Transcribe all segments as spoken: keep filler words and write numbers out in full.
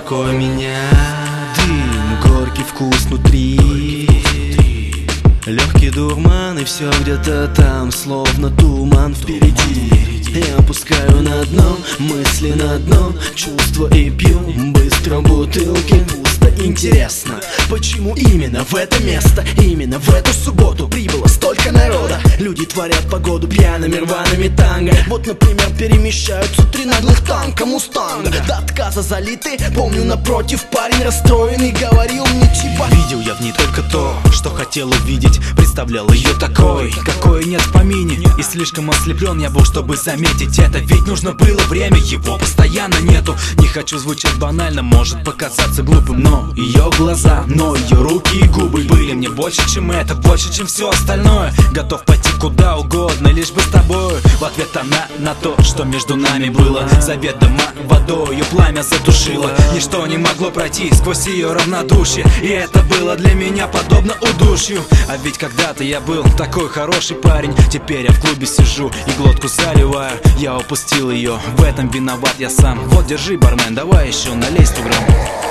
успокой меня. Дым, горький вкус внутри, легкий дурман, и все где-то там, словно туман впереди. Я опускаю на дно, мысли на дно, чувства и пью быстро бутылки. Пусто, интересно, почему именно в это место, именно в эту субботу прибыло столько народа? Люди творят погоду пьяными рваными танго. Вот, например, перемещаются три наглых танка мустанга, до отказа залиты. Помню, напротив парень расстроенный говорил мне типа: видел я в ней только то, что хотел увидеть. Представлял ее такой, какой нет в помине. И слишком ослеплен я был, чтобы заметить это. Ведь нужно было время, его постоянно нету. Не хочу звучать банально, может показаться глупым, но ее глаза, но ее руки и губы были мне больше, чем это, больше, чем все остальное. Готов пойти куда угодно, лишь бы с тобой. В ответ она на то, что между нами было, заведомо водою пламя затушило. Ничто не могло пройти сквозь ее равнодушие, и это было для меня подобно удушью. А ведь когда-то я был такой хороший парень. Теперь я в клубе сижу и глотку заливаю. Я упустил ее, в этом виноват я сам. Вот, держи, бармен, давай еще налей сто грамм.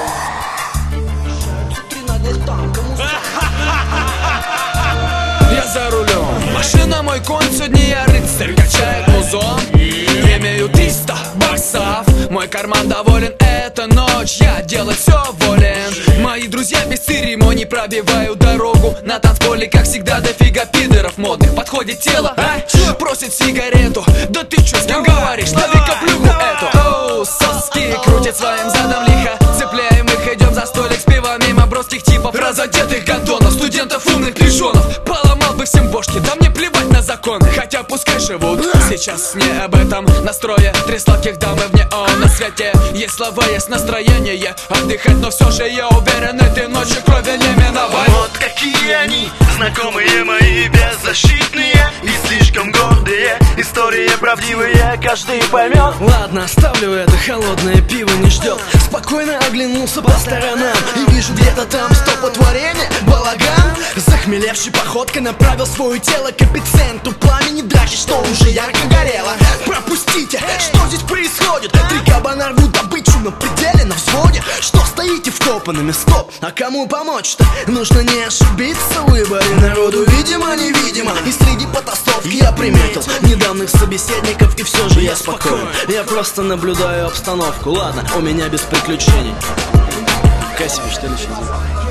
Я за рулем, машина мой конь, сегодня я рыцарь. Качает музон, имею триста баксов. Мой карман доволен, эта ночь, я делать все волен. Мои друзья без церемоний пробивают дорогу. На танцполе, как всегда, дофига пидоров модных. Подходит тело, а? Просит сигарету. Да ты чё, с кем говоришь? Лови-ка плюху эту. Оу, соски крутит своим задом лихо. Цепляем их, идем за столик с пивом. Мимо броских типов, разодетых гондонов, студентов умных пижонов. Поломал бы всем бошки, да мне плевать на законы. Хотя пускай живут, сейчас не об этом настрое. Три сладких дамы вне он на свете. Есть слова, есть настроение отдыхать, но все же я уверен, этой ночью крови не миновать. Вот какие они, знакомые мои, беззащитные и слишком гордые. Истории правдивые, каждый поймет. Ладно, оставлю это, холодное пиво не ждет. Спокойно оглянулся по сторонам и вижу где-то там столпотворение, балаган. Захмелевший походкой направил свое тело к эпицентру пламени драки, что уже ярко горело. Пропустите, что здесь происходит? Три кабана рвут добычу на пределе, на взводе. Что стоите вкопанными? Стоп, а кому помочь-то? Нужно не ошибиться в выборе. Народу видимо, невидимо, и среди потасовки я приметил недавних собеседников, и все же я спокоен. Я просто наблюдаю обстановку, ладно, у меня без приключений. Кассиве, что ли, сидит?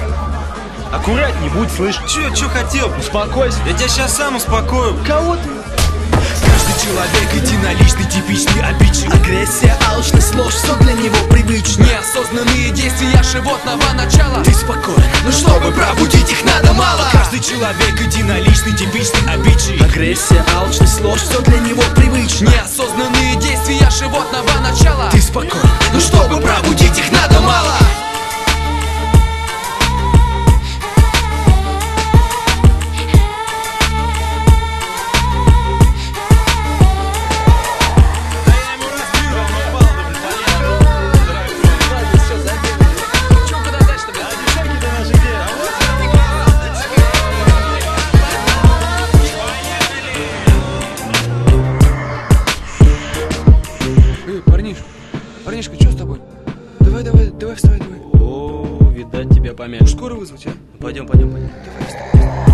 Аккуратней будь, слышь. Че, че хотел? Успокойся. Я тебя сейчас сам успокою. Кого ты? Каждый человек единоличный, типичный обидчик. Агрессия, алчность, ложь, все для него привычно. Неосознанные действия животного начала. Ты спокоен, но чтобы пробудить их надо мало. Каждый человек единоличный, типичный обидчик. агрессия, алчность, ложь, все для него привычно. Неосознанные действия животного начала. Ты спокоен, но чтобы пробудить их надо мало. Парнишка, парнишка, что с тобой? Давай, давай, давай, вставай, давай. О, видать тебя помянешь. Скоро вызвать, а? Пойдем, пойдем, пойдем. Давай, вставай.